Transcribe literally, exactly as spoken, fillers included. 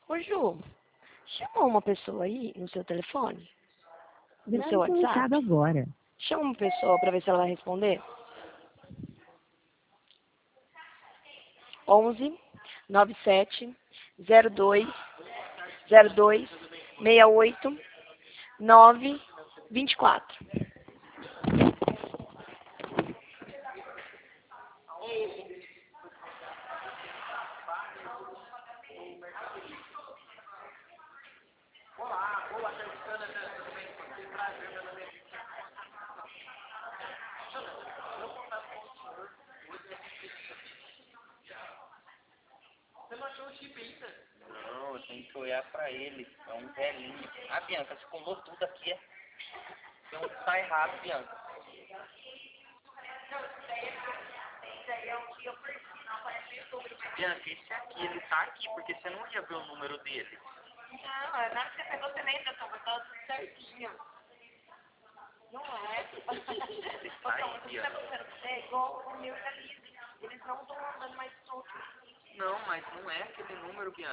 Ô Ju, chamou uma pessoa aí no seu telefone? No seu Grave seu recado WhatsApp? agora. Chama uma pessoa pra ver se ela vai responder. onze, noventa e sete, zero dois, zero dois, sessenta e oito, nove, vinte e quatro. Não, eu tenho que olhar pra ele. É um velhinho. Ah, Bianca, você colou tudo aqui. É? Tem um que tá errado, Bianca. Bianca, esse aqui, ele tá aqui, porque você não ia ver o número dele. Não, é nada que você pegou, você lembra, Tom, mas tava tudo certinho. Não é. Ele tá aí, Então, você Bianca. tá pensando que é igual o meu e da Liz. Eles não estão andando mais soltos. Não, mas não é aquele número, Bianca.